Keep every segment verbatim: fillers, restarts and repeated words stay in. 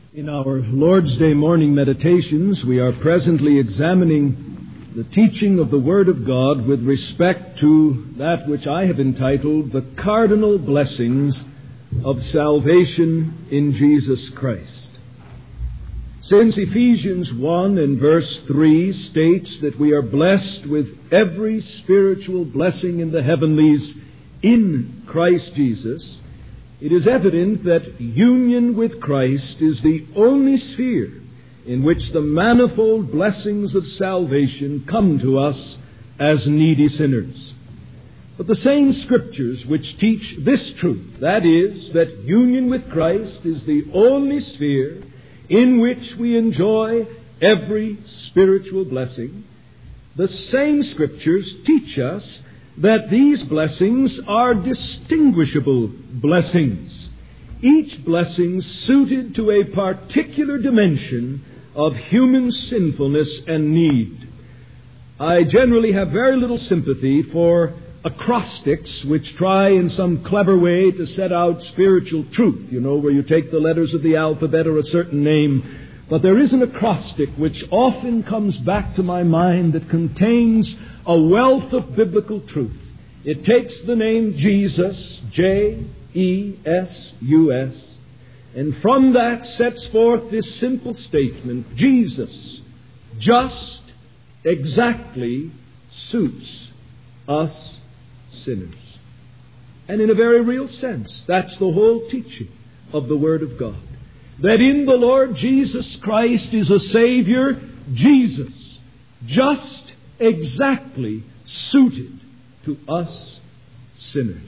In our Lord's Day morning meditations, we are presently examining the teaching of the Word of God with respect to that which I have entitled the cardinal blessings of salvation in Jesus Christ. Since Ephesians one and verse three states that we are blessed with every spiritual blessing in the heavenlies in Christ Jesus, it is evident that union with Christ is the only sphere in which the manifold blessings of salvation come to us as needy sinners. But the same Scriptures which teach this truth, that is, that union with Christ is the only sphere in which we enjoy every spiritual blessing, the same Scriptures teach us that these blessings are distinguishable blessings, each blessing suited to a particular dimension of human sinfulness and need. I generally have very little sympathy for acrostics which try in some clever way to set out spiritual truth, you know, where you take the letters of the alphabet or a certain name. But there is an acrostic which often comes back to my mind that contains a wealth of biblical truth. It takes the name Jesus, J E S U S, and from that sets forth this simple statement: Jesus just exactly suits us sinners. And in a very real sense, that's the whole teaching of the Word of God. That in the Lord Jesus Christ is a Savior, Jesus, just exactly suited to us sinners.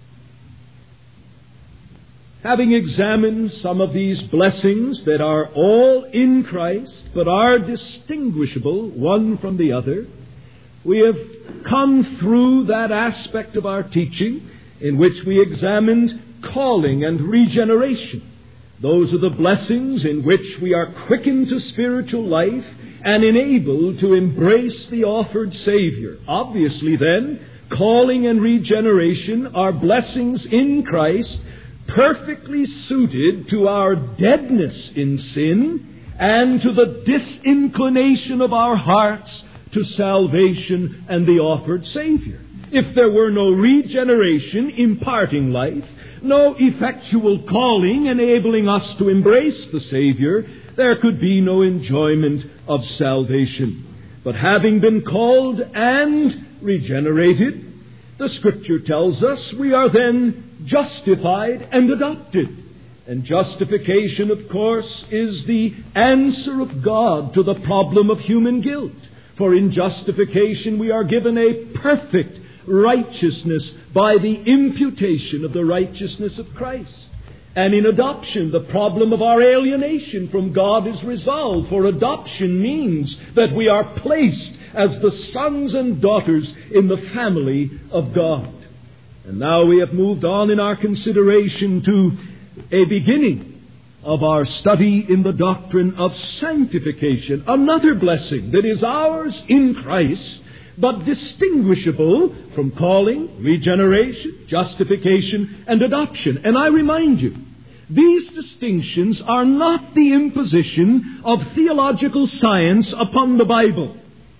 Having examined some of these blessings that are all in Christ, but are distinguishable one from the other, we have come through that aspect of our teaching in which we examined calling and regeneration. Those are the blessings in which we are quickened to spiritual life and enabled to embrace the offered Savior. Obviously, then, calling and regeneration are blessings in Christ perfectly suited to our deadness in sin and to the disinclination of our hearts to salvation and the offered Savior. If there were no regeneration imparting life, no effectual calling enabling us to embrace the Savior, there could be no enjoyment of salvation. But having been called and regenerated, the Scripture tells us we are then justified and adopted. And justification, of course, is the answer of God to the problem of human guilt. For in justification we are given a perfect righteousness by the imputation of the righteousness of Christ. And in adoption, the problem of our alienation from God is resolved, for adoption means that we are placed as the sons and daughters in the family of God. And now we have moved on in our consideration to a beginning of our study in the doctrine of sanctification, another blessing that is ours in Christ, but distinguishable from calling, regeneration, justification, and adoption. And I remind you, these distinctions are not the imposition of theological science upon the Bible.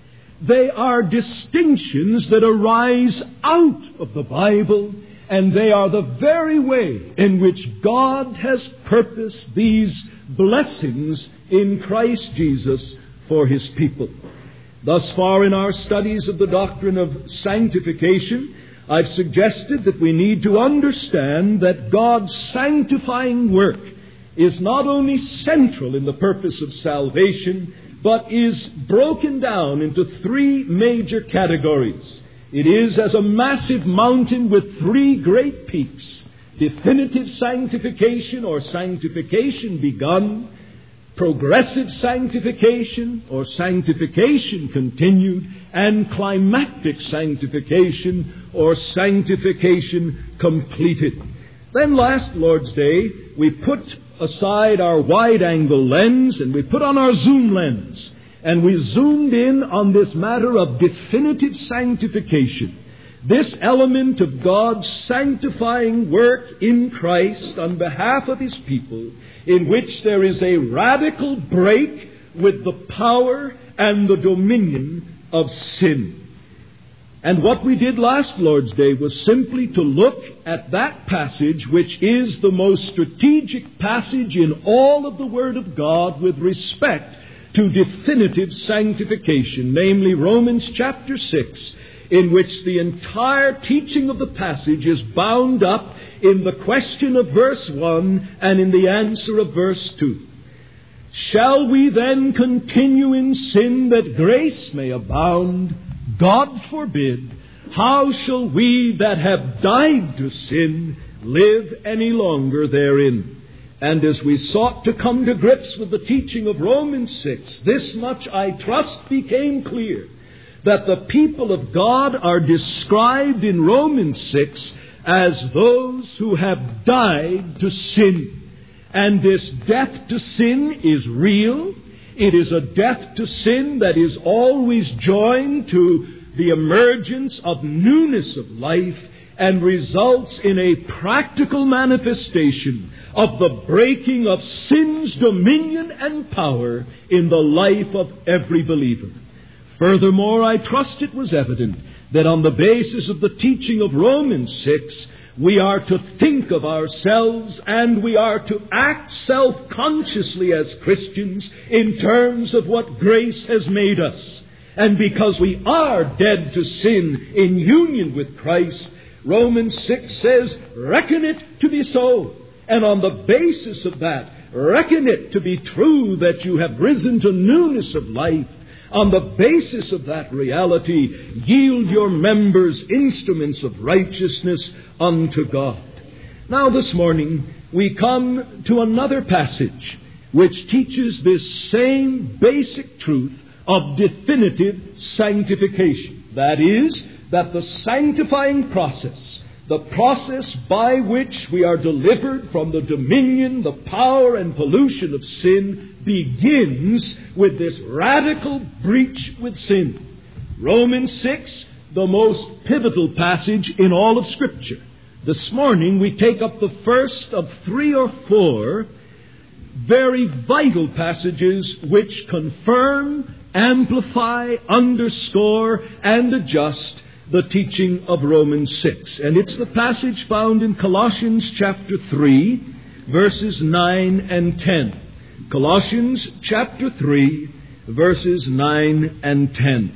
They are distinctions that arise out of the Bible, and they are the very way in which God has purposed these blessings in Christ Jesus for His people. Thus far in our studies of the doctrine of sanctification, I've suggested that we need to understand that God's sanctifying work is not only central in the purpose of salvation, but is broken down into three major categories. It is as a massive mountain with three great peaks: definitive sanctification or sanctification begun, progressive sanctification or sanctification continued, and climactic sanctification or sanctification completed. Then last Lord's Day, we put aside our wide-angle lens and we put on our zoom lens. And we zoomed in on this matter of definitive sanctification. this element of God's sanctifying work in Christ on behalf of His people, in which there is a radical break with the power and the dominion of sin. And what we did last Lord's Day was simply to look at that passage, which is the most strategic passage in all of the Word of God with respect to definitive sanctification, namely Romans chapter six, in which the entire teaching of the passage is bound up in the question of verse one and in the answer of verse two. Shall we then continue in sin that grace may abound? God forbid. How shall we that have died to sin live any longer therein? And as we sought to come to grips with the teaching of Romans six, this much I trust became clear, that the people of God are described in Romans six as those who have died to sin. And this death to sin is real. It is a death to sin that is always joined to the emergence of newness of life and results in a practical manifestation of the breaking of sin's dominion and power in the life of every believer. Furthermore, I trust it was evident that on the basis of the teaching of Romans six, we are to think of ourselves and we are to act self-consciously as Christians in terms of what grace has made us. And because we are dead to sin in union with Christ, Romans six says, reckon it to be so. And on the basis of that, reckon it to be true that you have risen to newness of life. On the basis of that reality, yield your members instruments of righteousness unto God. Now this morning, we come to another passage which teaches this same basic truth of definitive sanctification. That is, that the sanctifying process, the process by which we are delivered from the dominion, the power, and pollution of sin, begins with this radical breach with sin. Romans six, the most pivotal passage in all of Scripture. This morning we take up the first of three or four very vital passages which confirm, amplify, underscore, and adjust the teaching of Romans six. And it's the passage found in Colossians chapter three, verses nine and ten. Colossians chapter three, verses nine and ten.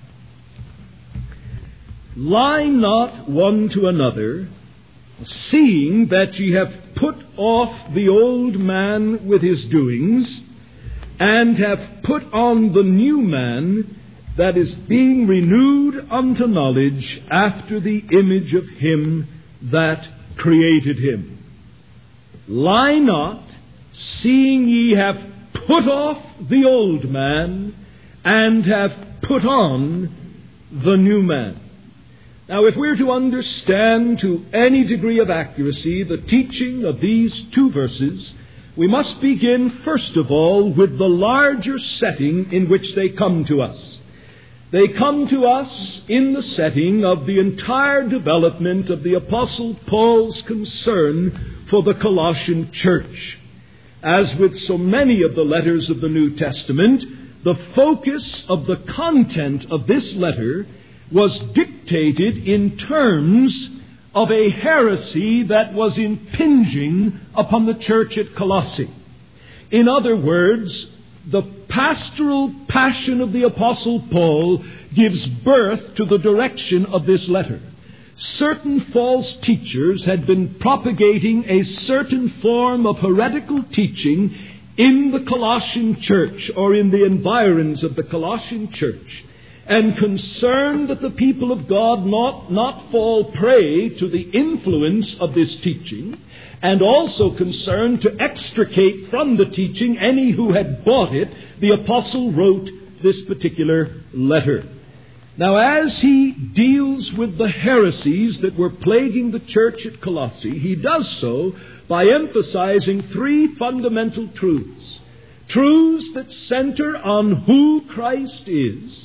Lie not one to another, seeing that ye have put off the old man with his doings, and have put on the new man, that is being renewed unto knowledge after the image of him that created him. Lie not, seeing ye have put off the old man, and have put on the new man. Now, if we're to understand to any degree of accuracy the teaching of these two verses, we must begin, first of all, with the larger setting in which they come to us. They come to us in the setting of the entire development of the Apostle Paul's concern for the Colossian church. As with so many of the letters of the New Testament, the focus of the content of this letter was dictated in terms of a heresy that was impinging upon the church at Colossae. In other words, the pastoral passion of the Apostle Paul gives birth to the direction of this letter. Certain false teachers had been propagating a certain form of heretical teaching in the Colossian church or in the environs of the Colossian church, and concerned that the people of God not, not fall prey to the influence of this teaching, and also concerned to extricate from the teaching any who had bought it, the apostle wrote this particular letter. Now, as he deals with the heresies that were plaguing the church at Colossae, he does so by emphasizing three fundamental truths. Truths that center on who Christ is,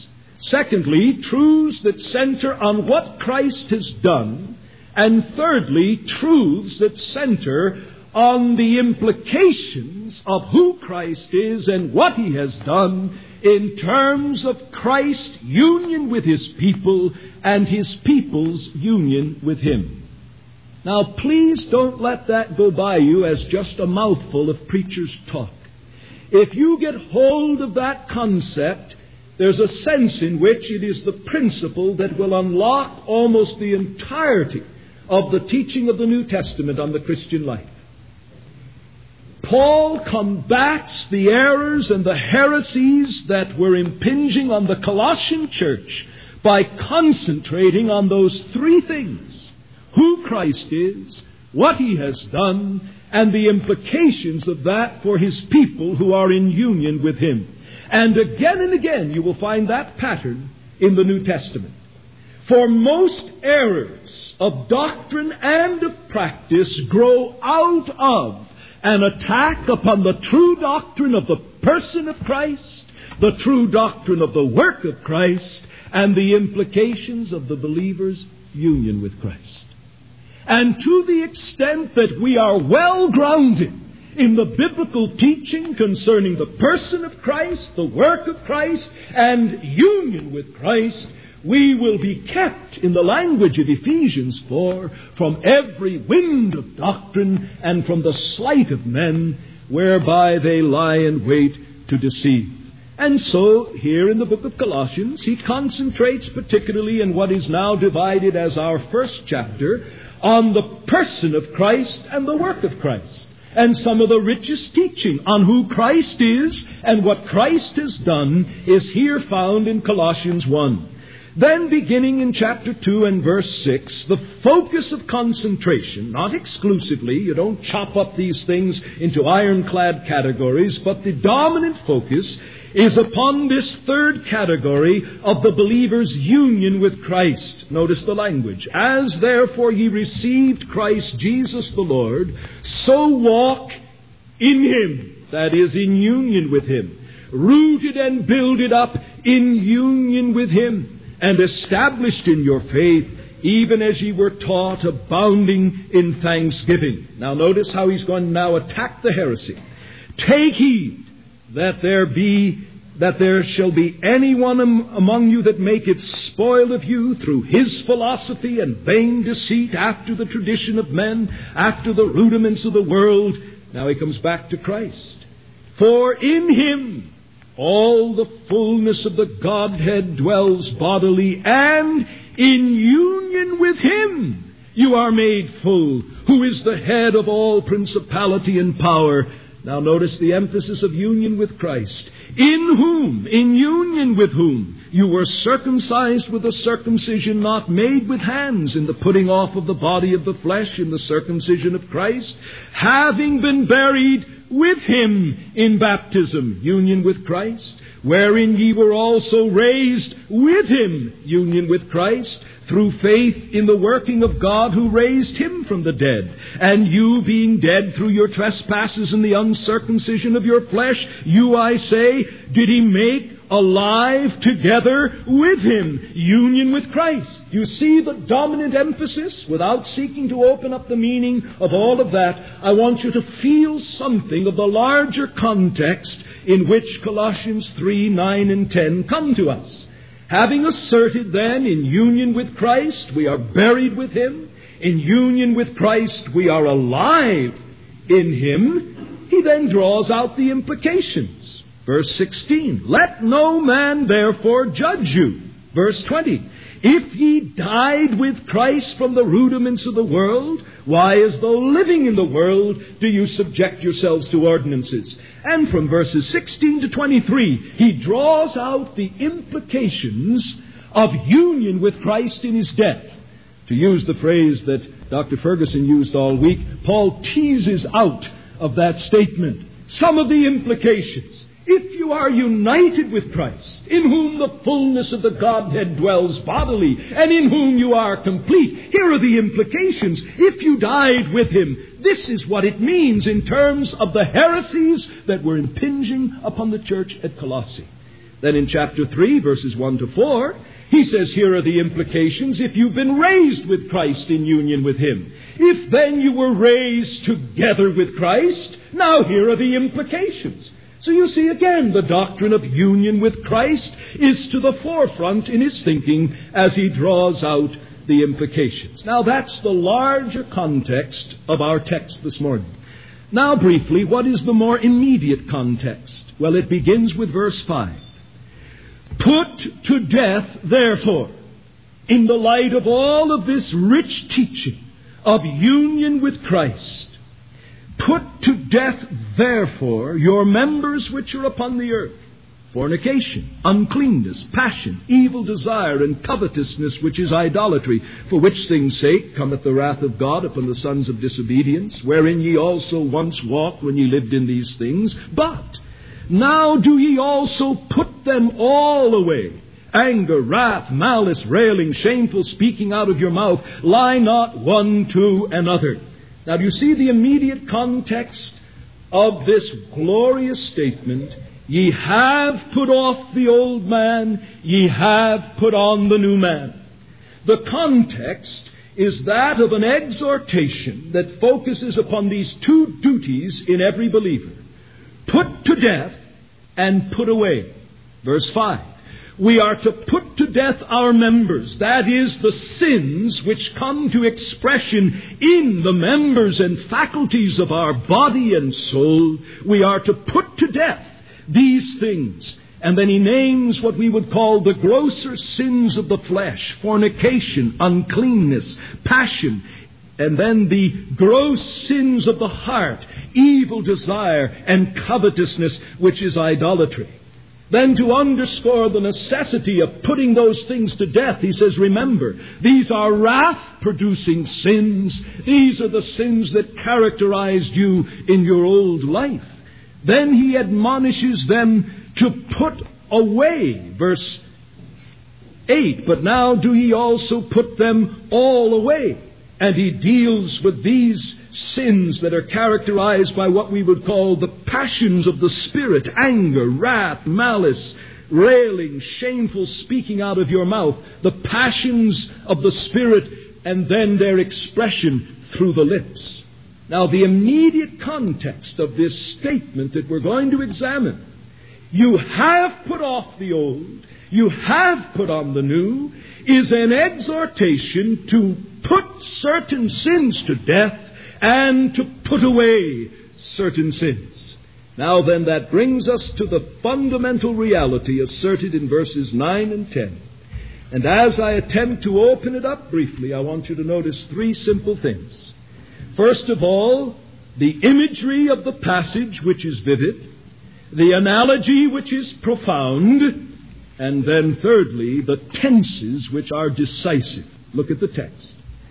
Secondly, truths that center on what Christ has done. And thirdly, truths that center on the implications of who Christ is and what He has done in terms of Christ's union with His people and His people's union with Him. Now, please don't let that go by you as just a mouthful of preacher's talk. If you get hold of that concept, there's a sense in which it is the principle that will unlock almost the entirety of the teaching of the New Testament on the Christian life. Paul combats the errors and the heresies that were impinging on the Colossian church by concentrating on those three things: who Christ is, what He has done, and the implications of that for His people who are in union with Him. And again and again you will find that pattern in the New Testament. For most errors of doctrine and of practice grow out of an attack upon the true doctrine of the person of Christ, the true doctrine of the work of Christ, and the implications of the believer's union with Christ. And to the extent that we are well grounded in the biblical teaching concerning the person of Christ, the work of Christ, and union with Christ, we will be kept, in the language of Ephesians four, from every wind of doctrine and from the sleight of men, whereby they lie in wait to deceive. And so, here in the book of Colossians, he concentrates particularly in what is now divided as our first chapter on the person of Christ and the work of Christ, and some of the richest teaching on who Christ is and what Christ has done is here found in Colossians one. Then, beginning in chapter two and verse six, the focus of concentration, not exclusively, you don't chop up these things into ironclad categories, but the dominant focus is upon this third category of the believer's union with Christ. Notice the language. As therefore ye received Christ Jesus the Lord, so walk in Him, that is, in union with Him, rooted and builded up in union with Him, and established in your faith, even as ye were taught, abounding in thanksgiving. Now notice how he's going to now attack the heresy. Take heed that there be, that there shall be anyone among you that maketh spoil of you through his philosophy and vain deceit, after the tradition of men, after the rudiments of the world. Now he comes back to Christ. For in Him all the fullness of the Godhead dwells bodily, and in union with Him you are made full, who is the head of all principality and power. Now notice the emphasis of union with Christ. In whom, in union with whom, you were circumcised with a circumcision not made with hands, in the putting off of the body of the flesh in the circumcision of Christ, having been buried with Him in baptism, union with Christ, wherein ye were also raised with Him, union with Christ, through faith in the working of God who raised Him from the dead. And you being dead through your trespasses and the uncircumcision of your flesh, you, I say, did He make alive together with Him, union with Christ. You see the dominant emphasis? Without seeking to open up the meaning of all of that, I want you to feel something of the larger context in which Colossians three, nine, and ten come to us. Having asserted then, in union with Christ, we are buried with Him. In union with Christ, we are alive in Him. He then draws out the implications. Verse sixteen, let no man therefore judge you. Verse twenty, if ye died with Christ from the rudiments of the world, why, as though living in the world, do you subject yourselves to ordinances? And from verses sixteen to twenty-three, he draws out the implications of union with Christ in His death. To use the phrase that Doctor Ferguson used all week, Paul teases out of that statement some of the implications. If you are united with Christ, in whom the fullness of the Godhead dwells bodily, and in whom you are complete, here are the implications. If you died with Him, this is what it means in terms of the heresies that were impinging upon the church at Colossae. Then in chapter three, verses one to four, he says, here are the implications if you've been raised with Christ in union with Him. If then you were raised together with Christ, now here are the implications. So you see again, the doctrine of union with Christ is to the forefront in his thinking as he draws out the implications. Now that's the larger context of our text this morning. Now briefly, what is the more immediate context? Well, it begins with verse five. Put to death, therefore, in the light of all of this rich teaching of union with Christ, put to death, therefore, your members which are upon the earth, fornication, uncleanness, passion, evil desire, and covetousness, which is idolatry, for which things' sake cometh the wrath of God upon the sons of disobedience, wherein ye also once walked when ye lived in these things. But now do ye also put them all away. Anger, wrath, malice, railing, shameful speaking out of your mouth. Lie not one to another. Now do you see the immediate context of this glorious statement? Ye have put off the old man, ye have put on the new man. The context is that of an exhortation that focuses upon these two duties in every believer. Put to death and put away. Verse five. We are to put to death our members, that is, the sins which come to expression in the members and faculties of our body and soul. We are to put to death these things. And then he names what we would call the grosser sins of the flesh: fornication, uncleanness, passion, and then the gross sins of the heart, evil desire, and covetousness, which is idolatry. Then to underscore the necessity of putting those things to death, he says, remember, these are wrath-producing sins. These are the sins that characterized you in your old life. Then he admonishes them to put away, verse eight, but now do ye also put them all away. And he deals with these sins that are characterized by what we would call the passions of the Spirit: anger, wrath, malice, railing, shameful speaking out of your mouth. The passions of the Spirit, and then their expression through the lips. Now, the immediate context of this statement that we're going to examine: you have put off the old, you have put on the new, is an exhortation to put certain sins to death and to put away certain sins. Now then, that brings us to the fundamental reality asserted in verses nine and ten. And as I attempt to open it up briefly, I want you to notice three simple things. First of all, the imagery of the passage, which is vivid, the analogy, which is profound, and then thirdly, the tenses, which are decisive. Look at the text.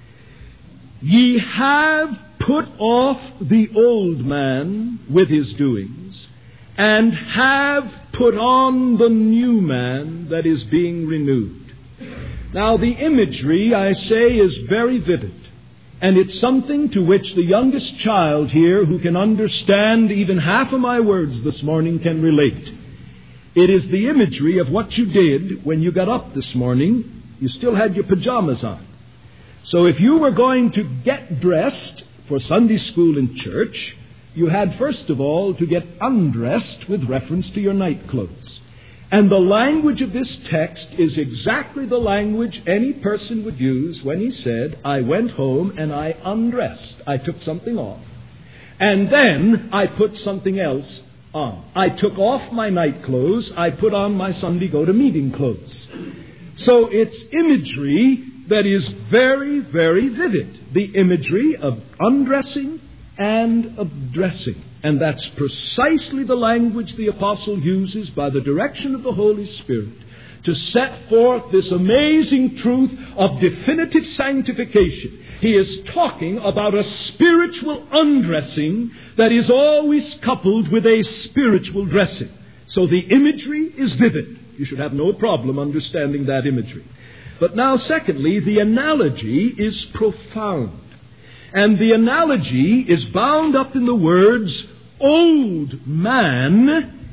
Ye have put off the old man with his doings, and have put on the new man that is being renewed. Now, the imagery, I say, is very vivid. And it's something to which the youngest child here, who can understand even half of my words this morning, can relate. It is the imagery of what you did when you got up this morning. You still had your pajamas on. So if you were going to get dressed for Sunday school in church, you had first of all to get undressed with reference to your night clothes. And the language of this text is exactly the language any person would use when he said, I went home and I undressed. I took something off. And then I put something else on. I took off my night clothes. I put on my Sunday go-to-meeting clothes. So it's imagery that is very, very vivid. The imagery of undressing and of dressing. And that's precisely the language the apostle uses by the direction of the Holy Spirit to set forth this amazing truth of definitive sanctification. He is talking about a spiritual undressing that is always coupled with a spiritual dressing. So the imagery is vivid. You should have no problem understanding that imagery. But now, secondly, the analogy is profound. And the analogy is bound up in the words, old man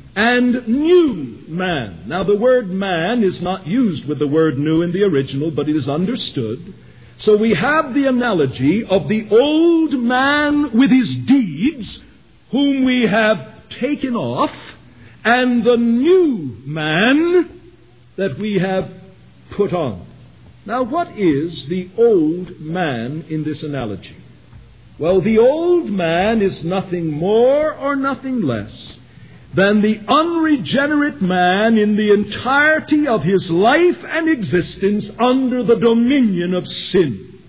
and new man. Now, the word man is not used with the word new in the original, but it is understood. So we have the analogy of the old man with his deeds, whom we have taken off, and the new man that we have put on. Now, what is the old man in this analogy? Well, the old man is nothing more or nothing less than the unregenerate man in the entirety of his life and existence under the dominion of sin.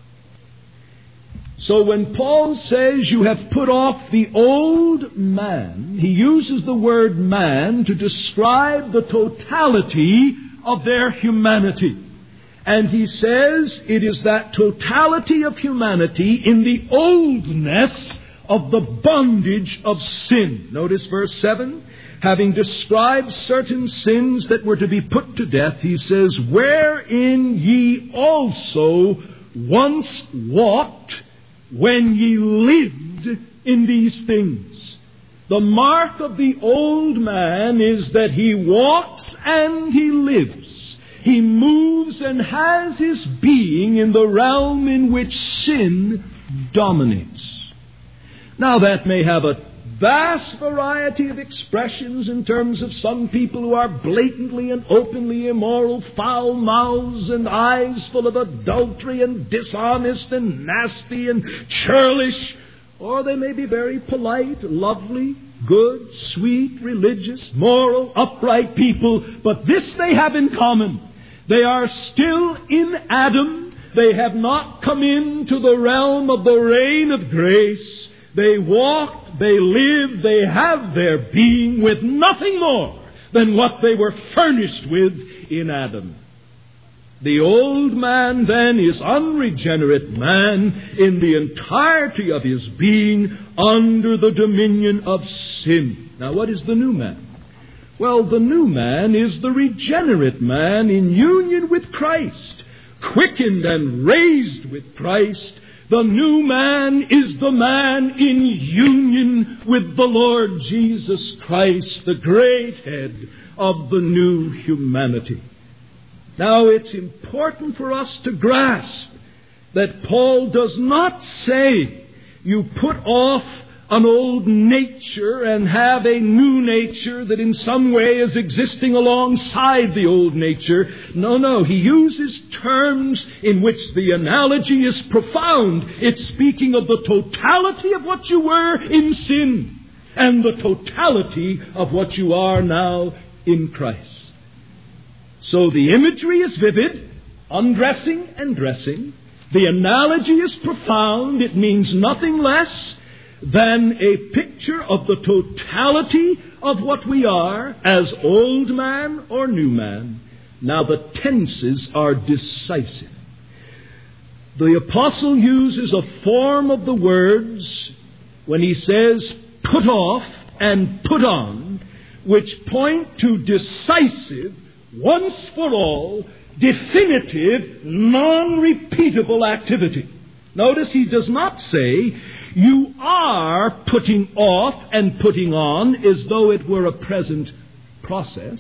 So when Paul says you have put off the old man, he uses the word man to describe the totality of their humanity. And he says it is that totality of humanity in the oldness of the bondage of sin. Notice verse seven. Having described certain sins that were to be put to death, he says, wherein ye also once walked when ye lived in these things. The mark of the old man is that he walks and he lives. He moves and has his being in the realm in which sin dominates. Now, that may have a vast variety of expressions in terms of some people who are blatantly and openly immoral, foul mouths and eyes full of adultery and dishonest and nasty and churlish. Or they may be very polite, lovely, good, sweet, religious, moral, upright people. But this they have in common. They are still in Adam. They have not come into the realm of the reign of grace. They walked, they lived, they have their being with nothing more than what they were furnished with in Adam. The old man then is unregenerate man in the entirety of his being under the dominion of sin. Now, what is the new man? Well, the new man is the regenerate man in union with Christ, quickened and raised with Christ. The new man is the man in union with the Lord Jesus Christ, the great head of the new humanity. Now, it's important for us to grasp that Paul does not say you put off an old nature and have a new nature that in some way is existing alongside the old nature. No, no. He uses terms in which the analogy is profound. It's speaking of the totality of what you were in sin and the totality of what you are now in Christ. So the imagery is vivid, undressing and dressing. The analogy is profound. It means nothing less than a picture of the totality of what we are as old man or new man. Now, the tenses are decisive. The apostle uses a form of the words when he says put off and put on, which point to decisive, once for all, definitive, non-repeatable activity. Notice he does not say you are putting off and putting on as though it were a present process.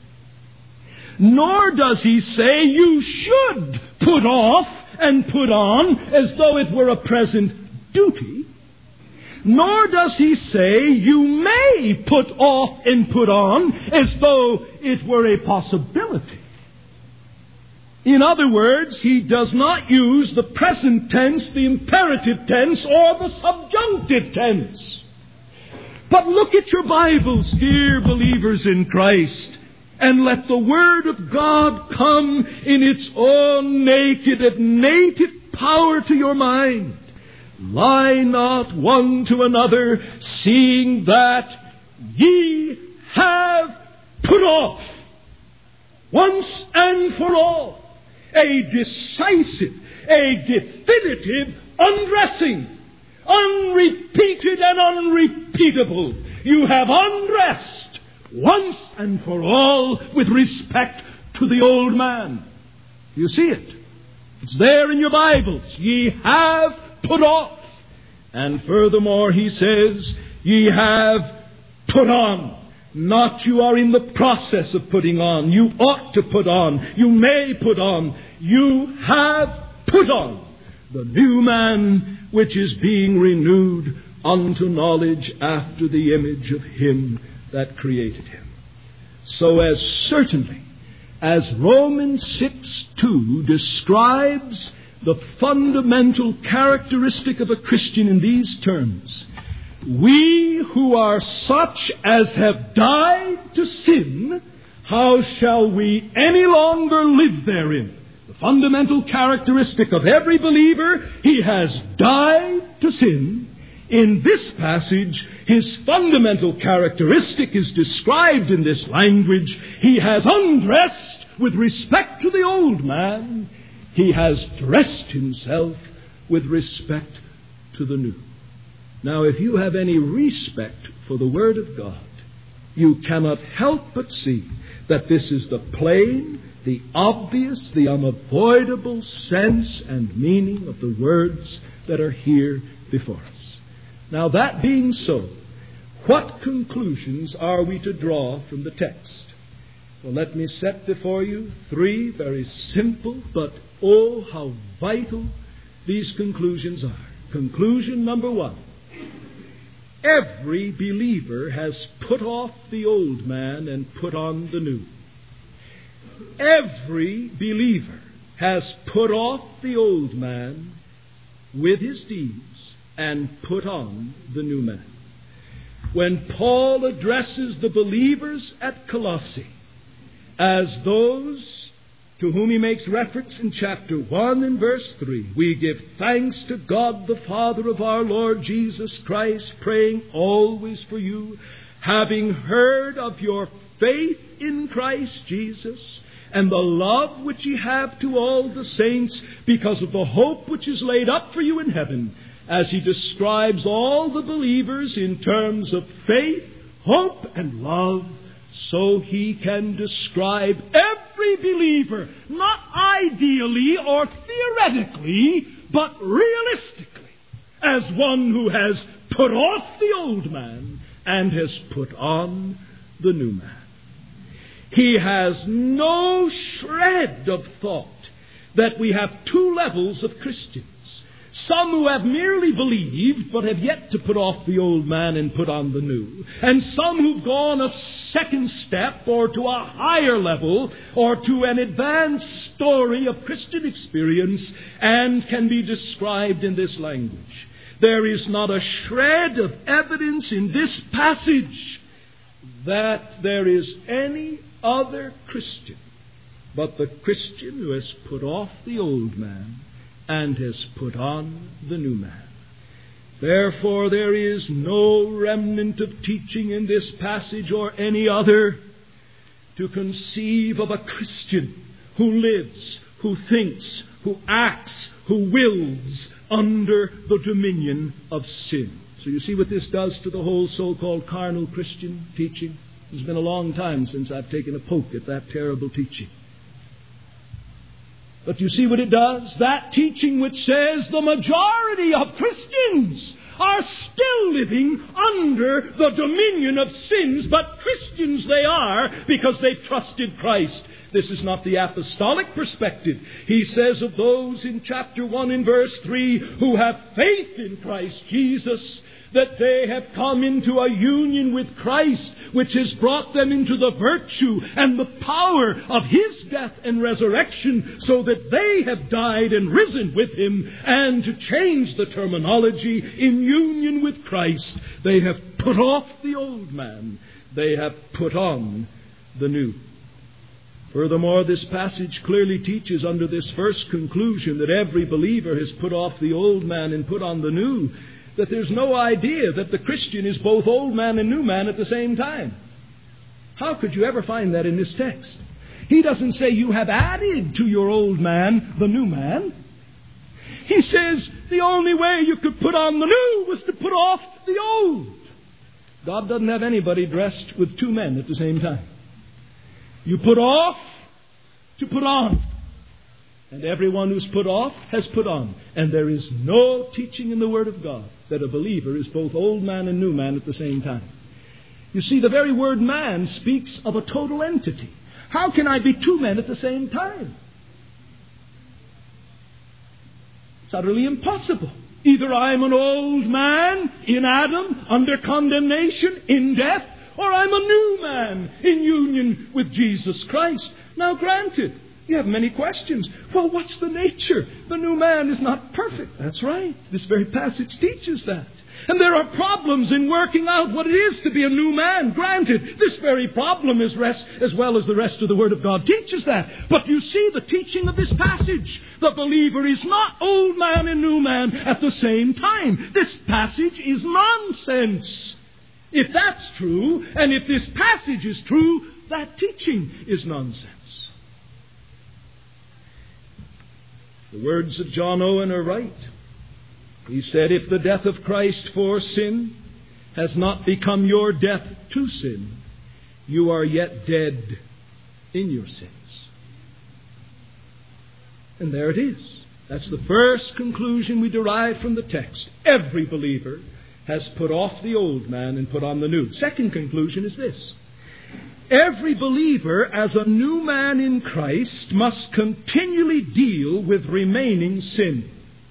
Nor does he say you should put off and put on as though it were a present duty. Nor does he say you may put off and put on as though it were a possibility. In other words, he does not use the present tense, the imperative tense, or the subjunctive tense. But look at your Bibles, dear believers in Christ, and let the Word of God come in its own naked and native power to your mind. Lie not one to another, seeing that ye have put off once and for all a decisive, a definitive undressing, unrepeated and unrepeatable. You have undressed once and for all with respect to the old man. You see it. It's there in your Bibles. Ye have put off. And furthermore, he says, ye have put on. Not you are in the process of putting on. You ought to put on. You may put on. You have put on the new man, which is being renewed unto knowledge after the image of him that created him. So as certainly as Romans six two describes the fundamental characteristic of a Christian in these terms, we who are such as have died to sin, how shall we any longer live therein? The fundamental characteristic of every believer, he has died to sin. In this passage, his fundamental characteristic is described in this language. He has undressed with respect to the old man. He has dressed himself with respect to the new. Now, if you have any respect for the Word of God, you cannot help but see that this is the plain, the obvious, the unavoidable sense and meaning of the words that are here before us. Now, that being so, what conclusions are we to draw from the text? Well, let me set before you three very simple, but oh, how vital these conclusions are. Conclusion number one. Every believer has put off the old man and put on the new. Every believer has put off the old man with his deeds and put on the new man. When Paul addresses the believers at Colossae as those to whom he makes reference in chapter one and verse three, we give thanks to God the Father of our Lord Jesus Christ, praying always for you, having heard of your faith in Christ Jesus and the love which ye have to all the saints, because of the hope which is laid up for you in heaven, as he describes all the believers in terms of faith, hope, and love. So he can describe every believer, not ideally or theoretically, but realistically, as one who has put off the old man and has put on the new man. He has no shred of thought that we have two levels of Christians. Some who have merely believed but have yet to put off the old man and put on the new. And some who've gone a second step or to a higher level or to an advanced story of Christian experience and can be described in this language. There is not a shred of evidence in this passage that there is any other Christian but the Christian who has put off the old man and has put on the new man. Therefore, there is no remnant of teaching in this passage or any other to conceive of a Christian who lives, who thinks, who acts, who wills under the dominion of sin. So you see what this does to the whole so-called carnal Christian teaching? It's been a long time since I've taken a poke at that terrible teaching. But you see what it does? That teaching which says the majority of Christians are still living under the dominion of sins, but Christians they are because they've trusted Christ. This is not the apostolic perspective. He says of those in chapter one and verse three who have faith in Christ Jesus, that they have come into a union with Christ, which has brought them into the virtue and the power of His death and resurrection, so that they have died and risen with Him. And to change the terminology, in union with Christ, they have put off the old man. They have put on the new. Furthermore, this passage clearly teaches under this first conclusion that every believer has put off the old man and put on the new, that there's no idea that the Christian is both old man and new man at the same time. How could you ever find that in this text? He doesn't say you have added to your old man the new man. He says the only way you could put on the new was to put off the old. God doesn't have anybody dressed with two men at the same time. You put off to put on. And everyone who's put off has put on. And there is no teaching in the Word of God that a believer is both old man and new man at the same time. You see, the very word man speaks of a total entity. How can I be two men at the same time? It's utterly impossible. Either I'm an old man in Adam, under condemnation, in death, or I'm a new man in union with Jesus Christ. Now, granted, you have many questions. Well, what's the nature? The new man is not perfect. That's right. This very passage teaches that. And there are problems in working out what it is to be a new man. Granted, this very problem is rest, as well as the rest of the Word of God teaches that. But you see the teaching of this passage. The believer is not old man and new man at the same time. This passage is nonsense. If that's true, and if this passage is true, that teaching is nonsense. The words of John Owen are right. He said, if the death of Christ for sin has not become your death to sin, you are yet dead in your sins. And there it is. That's the first conclusion we derive from the text. Every believer has put off the old man and put on the new. Second conclusion is this. Every believer as a new man in Christ must continually deal with remaining sin.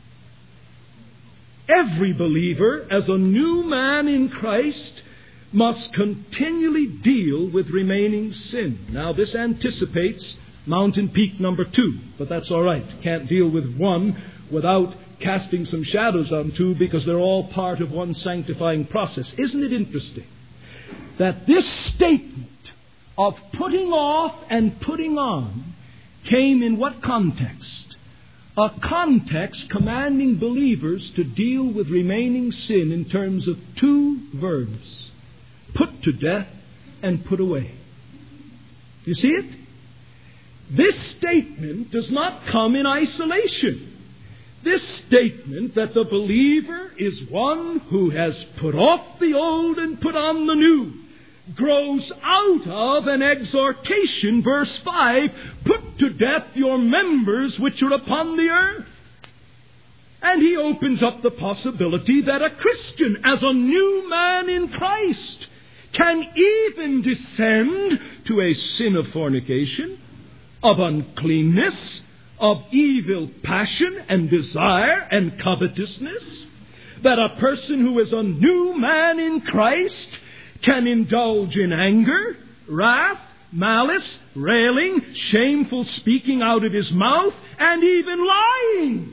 Every believer as a new man in Christ must continually deal with remaining sin. Now, this anticipates mountain peak number two, but that's all right. Can't deal with one without casting some shadows on two, because they're all part of one sanctifying process. Isn't it interesting that this statement of putting off and putting on came in what context? A context commanding believers to deal with remaining sin in terms of two verbs. Put to death and put away. Do you see it? This statement does not come in isolation. This statement that the believer is one who has put off the old and put on the new grows out of an exhortation, verse five, put to death your members which are upon the earth. And he opens up the possibility that a Christian, as a new man in Christ, can even descend to a sin of fornication, of uncleanness, of evil passion and desire and covetousness. That a person who is a new man in Christ can indulge in anger, wrath, malice, railing, shameful speaking out of his mouth, and even lying.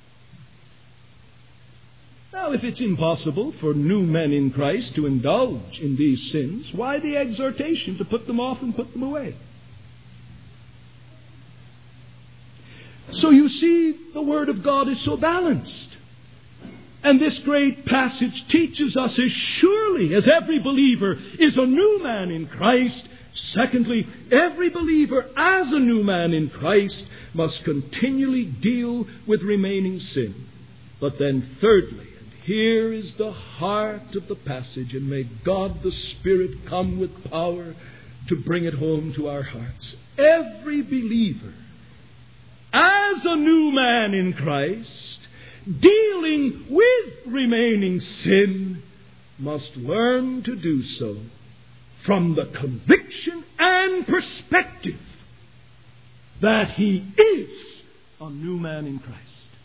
Now, if it's impossible for new men in Christ to indulge in these sins, why the exhortation to put them off and put them away? So you see, the Word of God is so balanced. And this great passage teaches us as surely as every believer is a new man in Christ, secondly, every believer as a new man in Christ must continually deal with remaining sin. But then thirdly, and here is the heart of the passage, and may God the Spirit come with power to bring it home to our hearts. Every believer as a new man in Christ, dealing with remaining sin, must learn to do so from the conviction and perspective that he is a new man in Christ.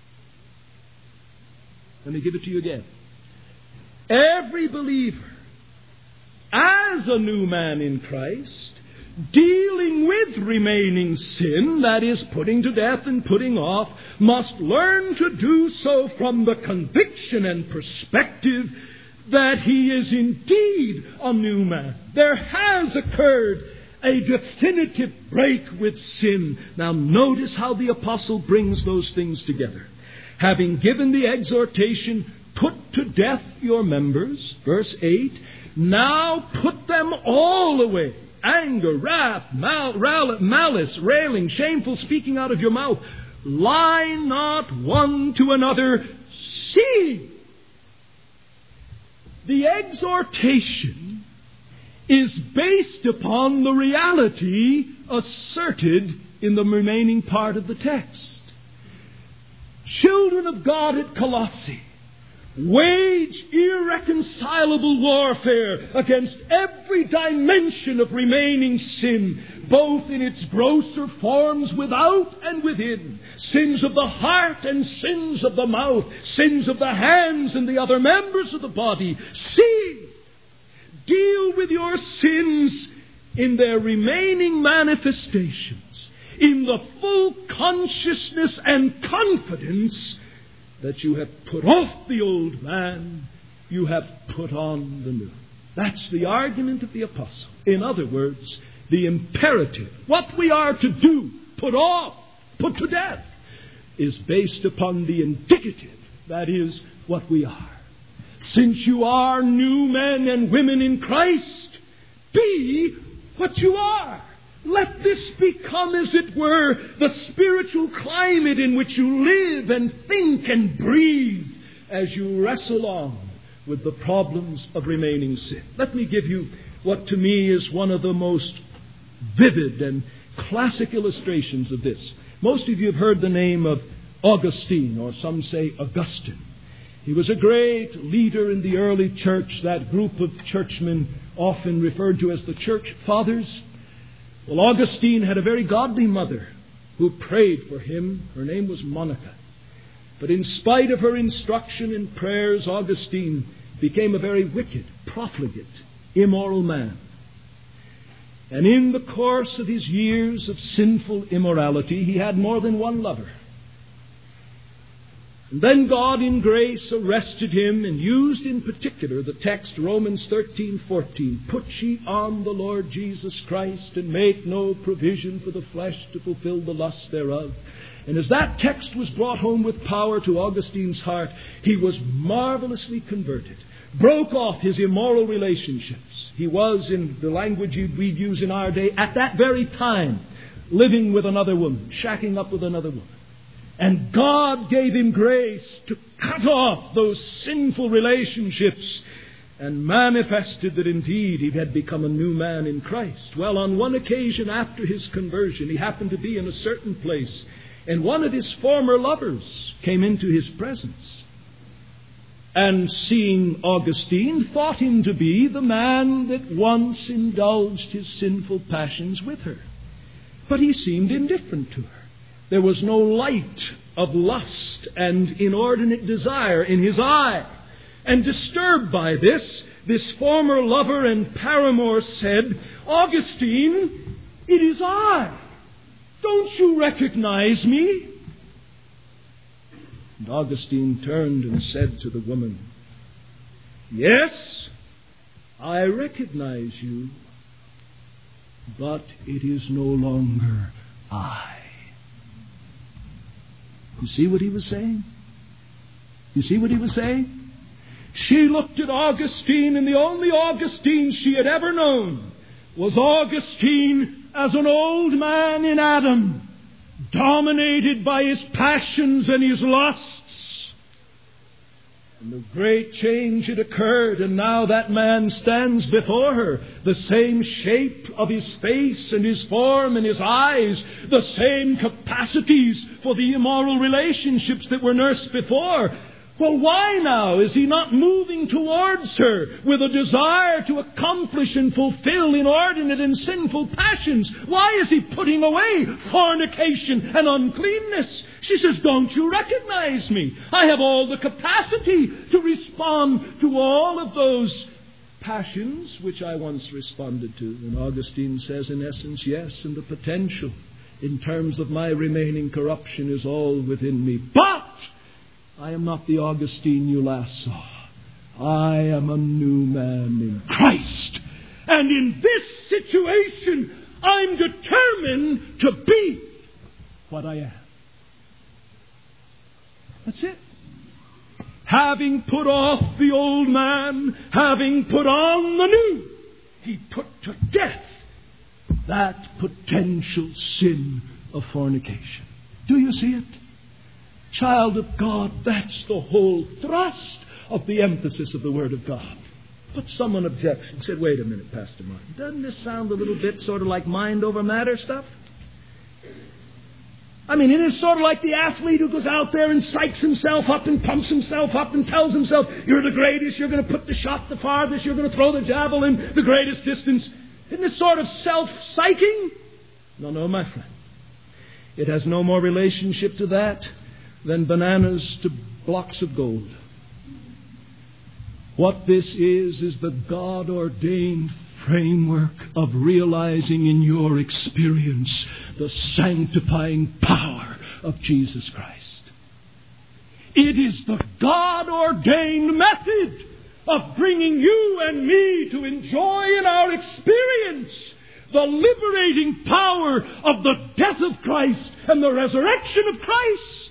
Let me give it to you again. Every believer, as a new man in Christ, dealing with remaining sin, that is, putting to death and putting off, must learn to do so from the conviction and perspective that he is indeed a new man. There has occurred a definitive break with sin. Now notice how the apostle brings those things together. Having given the exhortation, put to death your members, verse eight, now put them all away. Anger, wrath, mal- ral- malice, railing, shameful speaking out of your mouth. Lie not one to another, seeing. The exhortation is based upon the reality asserted in the remaining part of the text. Children of God at Colossae, wage irreconcilable warfare against every dimension of remaining sin, both in its grosser forms without and within. Sins of the heart and sins of the mouth, sins of the hands and the other members of the body. See, deal with your sins in their remaining manifestations, in the full consciousness and confidence that you have put off the old man, you have put on the new. That's the argument of the apostle. In other words, the imperative, what we are to do, put off, put to death, is based upon the indicative, that is, what we are. Since you are new men and women in Christ, be what you are. Let this become, as it were, the spiritual climate in which you live and think and breathe as you wrestle on with the problems of remaining sin. Let me give you what to me is one of the most vivid and classic illustrations of this. Most of you have heard the name of Augustine, or some say Augustine. He was a great leader in the early church, that group of churchmen often referred to as the church fathers. Well, Augustine had a very godly mother who prayed for him. Her name was Monica. But in spite of her instruction and prayers, Augustine became a very wicked, profligate, immoral man. And in the course of his years of sinful immorality, he had more than one lover. And then God in grace arrested him and used in particular the text Romans thirteen fourteen. Put ye on the Lord Jesus Christ and make no provision for the flesh to fulfill the lusts thereof. And as that text was brought home with power to Augustine's heart, he was marvelously converted. Broke off his immoral relationships. He was, in the language we'd use in our day, at that very time, living with another woman, shacking up with another woman. And God gave him grace to cut off those sinful relationships and manifested that indeed he had become a new man in Christ. Well, on one occasion after his conversion, he happened to be in a certain place, and one of his former lovers came into his presence. And seeing Augustine, thought him to be the man that once indulged his sinful passions with her. But he seemed indifferent to her. There was no light of lust and inordinate desire in his eye. And disturbed by this, this former lover and paramour said, Augustine, it is I. Don't you recognize me? And Augustine turned and said to the woman, Yes, I recognize you, but it is no longer I. You see what he was saying? You see what he was saying? She looked at Augustine, and the only Augustine she had ever known was Augustine as an old man in Adam, dominated by his passions and his lusts. And the great change had occurred, and now that man stands before her. The same shape of his face and his form and his eyes, the same capacities for the immoral relationships that were nursed before. Well, why now is he not moving towards her with a desire to accomplish and fulfill inordinate and sinful passions? Why is he putting away fornication and uncleanness? She says, don't you recognize me? I have all the capacity to respond to all of those passions which I once responded to. And Augustine says, in essence, yes, and the potential in terms of my remaining corruption is all within me. But I am not the Augustine you last saw. I am a new man in Christ. And in this situation, I'm determined to be what I am. That's it. Having put off the old man, having put on the new, he put to death that potential sin of fornication. Do you see it? Child of God, that's the whole thrust of the emphasis of the Word of God. But someone objects and said, wait a minute, Pastor Martin, doesn't this sound a little bit sort of like mind over matter stuff? I mean, it is sort of like the athlete who goes out there and psychs himself up and pumps himself up and tells himself, you're the greatest, you're going to put the shot the farthest, you're going to throw the javelin the greatest distance. Isn't it sort of self-psyching? No, no, my friend. It has no more relationship to that than bananas to blocks of gold. What this is, is the God-ordained framework of realizing in your experience the sanctifying power of Jesus Christ. It is the God-ordained method of bringing you and me to enjoy in our experience the liberating power of the death of Christ and the resurrection of Christ.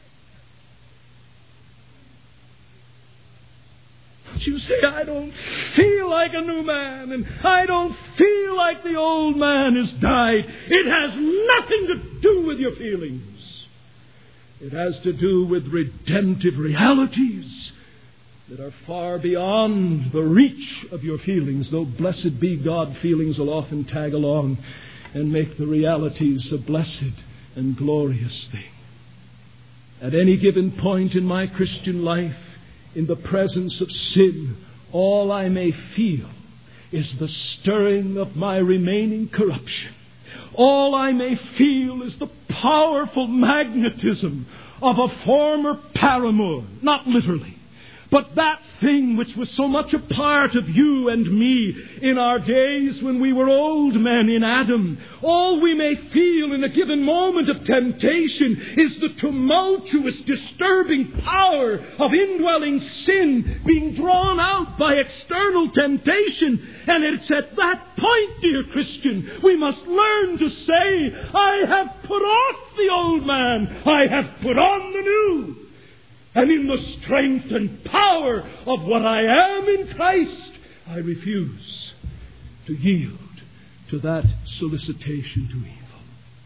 You say, I don't feel like a new man, and I don't feel like the old man has died. It has nothing to do with your feelings. It has to do with redemptive realities that are far beyond the reach of your feelings, though blessed be God, feelings will often tag along and make the realities a blessed and glorious thing. At any given point in my Christian life, in the presence of sin, all I may feel is the stirring of my remaining corruption. All I may feel is the powerful magnetism of a former paramour, not literally, but that thing which was so much a part of you and me in our days when we were old men in Adam. All we may feel in a given moment of temptation is the tumultuous, disturbing power of indwelling sin being drawn out by external temptation. And it's at that point, dear Christian, we must learn to say, I have put off the old man, I have put on the new. And in the strength and power of what I am in Christ, I refuse to yield to that solicitation to evil.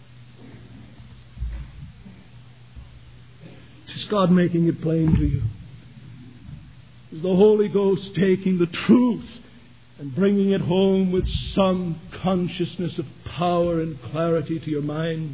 Is God making it plain to you? Is the Holy Ghost taking the truth and bringing it home with some consciousness of power and clarity to your mind?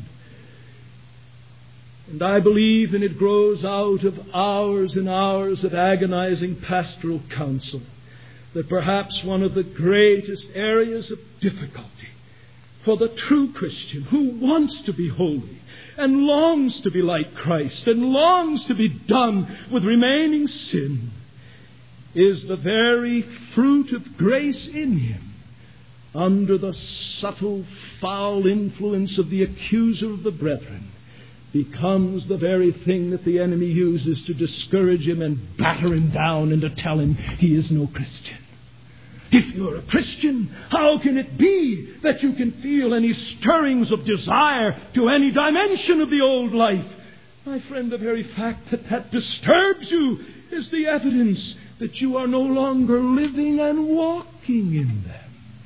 And I believe, and it grows out of hours and hours of agonizing pastoral counsel, that perhaps one of the greatest areas of difficulty for the true Christian who wants to be holy and longs to be like Christ and longs to be done with remaining sin is the very fruit of grace in him under the subtle, foul influence of the accuser of the brethren, becomes the very thing that the enemy uses to discourage him and batter him down and to tell him he is no Christian. If you're a Christian, how can it be that you can feel any stirrings of desire to any dimension of the old life? My friend, the very fact that that disturbs you is the evidence that you are no longer living and walking in them.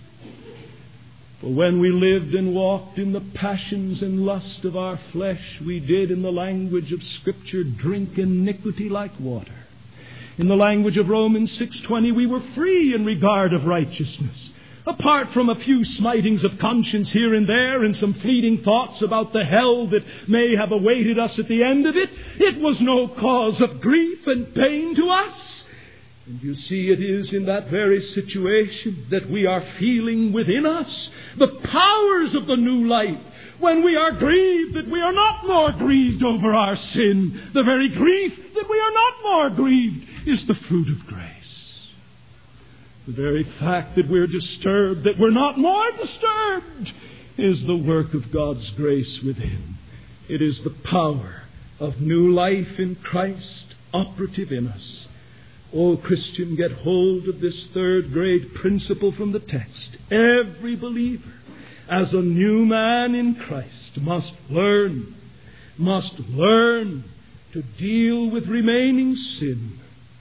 For when we lived and walked in the passions and lust of our flesh, we did, in the language of Scripture, drink iniquity like water. In the language of Romans six twenty, we were free in regard of righteousness. Apart from a few smitings of conscience here and there and some fleeting thoughts about the hell that may have awaited us at the end of it, it was no cause of grief and pain to us. And you see, it is in that very situation that we are feeling within us the powers of the new life. When we are grieved that we are not more grieved over our sin, the very grief that we are not more grieved is the fruit of grace. The very fact that we're disturbed, that we're not more disturbed, is the work of God's grace within. It is the power of new life in Christ operative in us. Oh, Christian, get hold of this third grade principle from the text. Every believer, as a new man in Christ, must learn, must learn to deal with remaining sin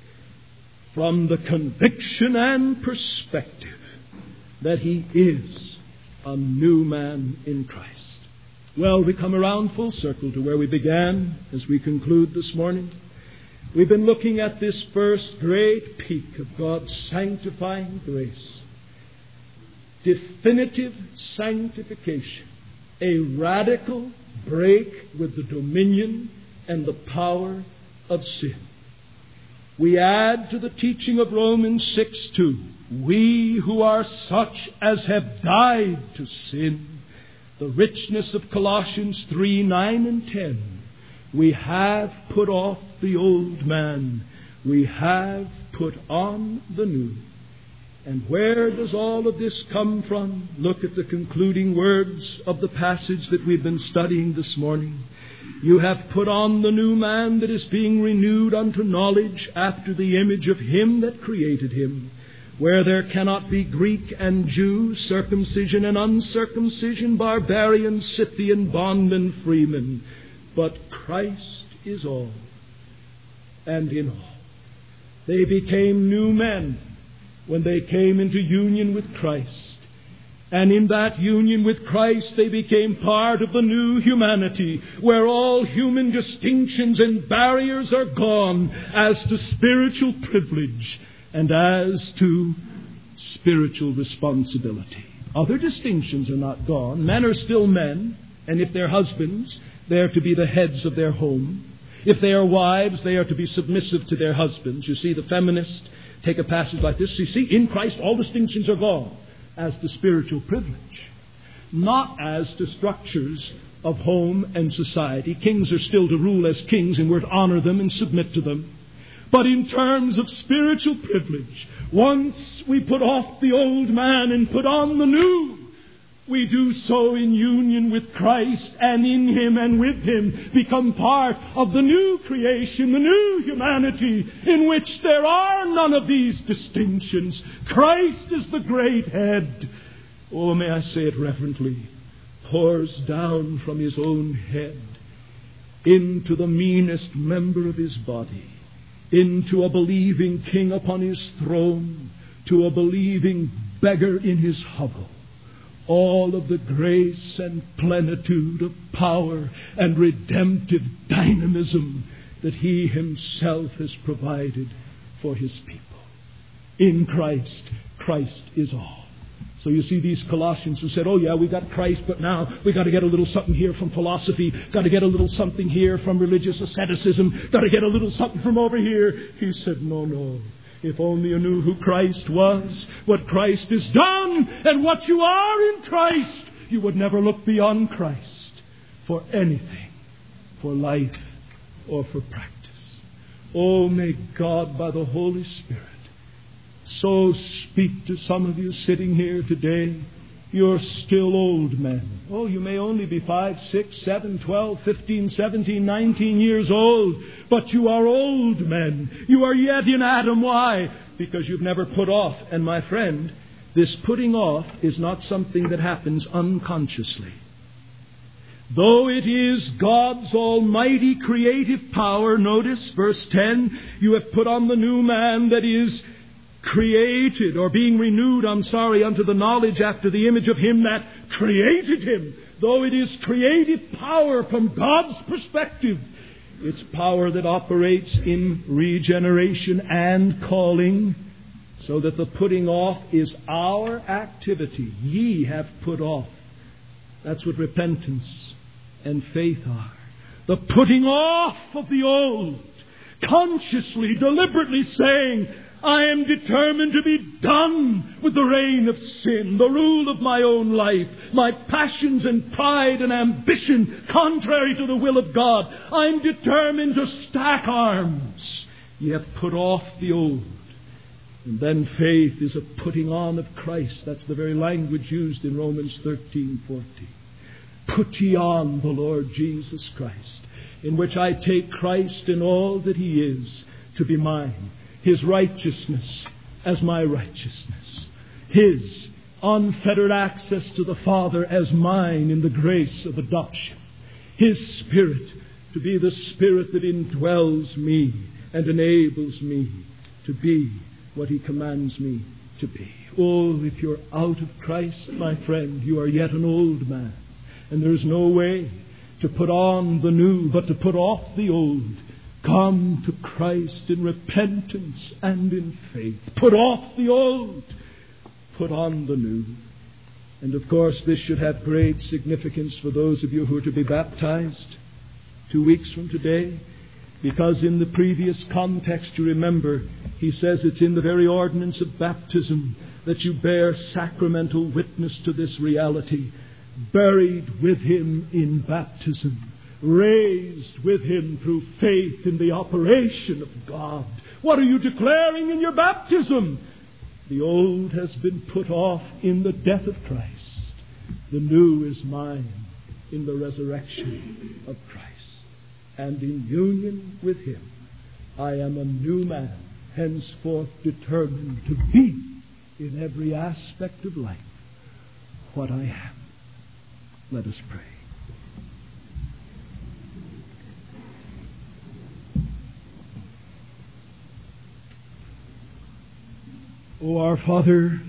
from the conviction and perspective that he is a new man in Christ. Well, we come around full circle to where we began as we conclude this morning. We've been looking at this first great peak of God's sanctifying grace. Definitive sanctification. A radical, break with the dominion and the power of sin. We add to the teaching of Romans six two, we who are such as have died to sin, the richness of Colossians three nine and ten. We have put off the old man. We have put on the new. And where does all of this come from? Look at the concluding words of the passage that we've been studying this morning. You have put on the new man that is being renewed unto knowledge after the image of him that created him, where there cannot be Greek and Jew, circumcision and uncircumcision, barbarian, Scythian, bondman, freeman, but Christ is all and in all. They became new men when they came into union with Christ. And in that union with Christ, they became part of the new humanity, where all human distinctions and barriers are gone as to spiritual privilege and as to spiritual responsibility. Other distinctions are not gone. Men are still men, and if they're husbands, they are to be the heads of their home. If they are wives, they are to be submissive to their husbands. You see, the feminists take a passage like this. You see, in Christ, all distinctions are gone as to spiritual privilege, not as to structures of home and society. Kings are still to rule as kings, and we're to honor them and submit to them. But in terms of spiritual privilege, once we put off the old man and put on the new, we do so in union with Christ, and in Him and with Him become part of the new creation, the new humanity, in which there are none of these distinctions. Christ is the great head. Oh, may I say it reverently, pours down from His own head into the meanest member of His body, into a believing king upon His throne, to a believing beggar in his hovel, all of the grace and plenitude of power and redemptive dynamism that He Himself has provided for His people. In Christ, Christ is all. So you see these Colossians who said, oh yeah, we got Christ, but now we got to get a little something here from philosophy, got to get a little something here from religious asceticism, got to get a little something from over here. He said, no, no. If only you knew who Christ was, what Christ has done, and what you are in Christ, you would never look beyond Christ for anything, for life or for practice. Oh, may God, by the Holy Spirit, so speak to some of you sitting here today. You're still old men. Oh, you may only be five, six, seven, twelve, fifteen, seventeen, nineteen years old, but you are old men. You are yet in Adam. Why? Because you've never put off. And my friend, this putting off is not something that happens unconsciously. Though it is God's almighty creative power, notice verse ten, you have put on the new man that is created, or being renewed, I'm sorry, unto the knowledge after the image of Him that created him. Though it is creative power from God's perspective, it's power that operates in regeneration and calling, so that the putting off is our activity. Ye have put off. That's what repentance and faith are. The putting off of the old, consciously, deliberately saying, I am determined to be done with the reign of sin, the rule of my own life, my passions and pride and ambition contrary to the will of God. I'm determined to stack arms. You have put off the old. And then faith is a putting on of Christ. That's the very language used in Romans thirteen fourteen. Put ye on the Lord Jesus Christ, in which I take Christ in all that He is to be mine. His righteousness as my righteousness. His unfettered access to the Father as mine in the grace of adoption. His Spirit to be the Spirit that indwells me and enables me to be what He commands me to be. Oh, if you're out of Christ, my friend, you are yet an old man. And there is no way to put on the new, but to put off the old. Come to Christ in repentance and in faith. Put off the old. Put on the new. And of course, this should have great significance for those of you who are to be baptized two weeks from today, because in the previous context, you remember, he says it's in the very ordinance of baptism that you bear sacramental witness to this reality. Buried with him in baptism, raised with him through faith in the operation of God. What are you declaring in your baptism? The old has been put off in the death of Christ. The new is mine in the resurrection of Christ. And in union with him, I am a new man, henceforth determined to be in every aspect of life what I am. Let us pray. O our Father,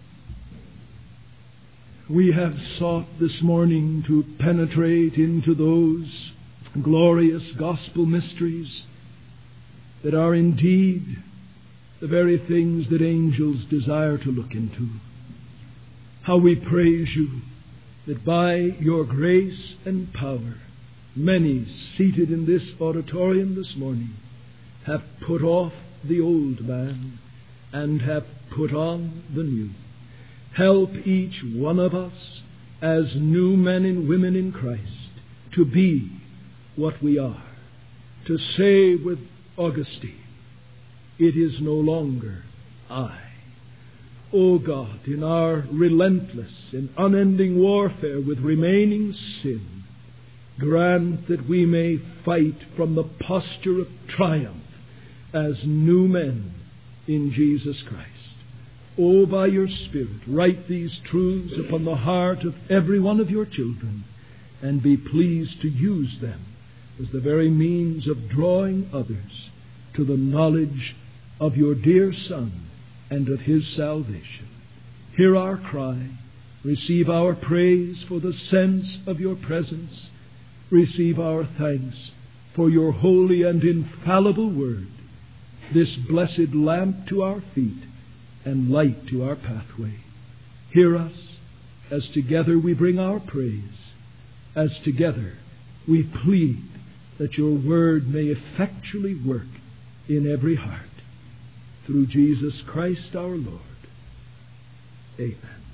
we have sought this morning to penetrate into those glorious gospel mysteries that are indeed the very things that angels desire to look into. How we praise you that by your grace and power, many seated in this auditorium this morning have put off the old man and have put on the new. Help each one of us as new men and women in Christ to be what we are. To say with Augustine, it is no longer I. O God, in our relentless and unending warfare with remaining sin, grant that we may fight from the posture of triumph as new men in Jesus Christ. O, by your Spirit, write these truths upon the heart of every one of your children, and be pleased to use them as the very means of drawing others to the knowledge of your dear Son and of his salvation. Hear our cry. Receive our praise for the sense of your presence. Receive our thanks for your holy and infallible word, this blessed lamp to our feet and light to our pathway. Hear us as together we bring our praise, as together we plead that your word may effectually work in every heart. Through Jesus Christ our Lord. Amen.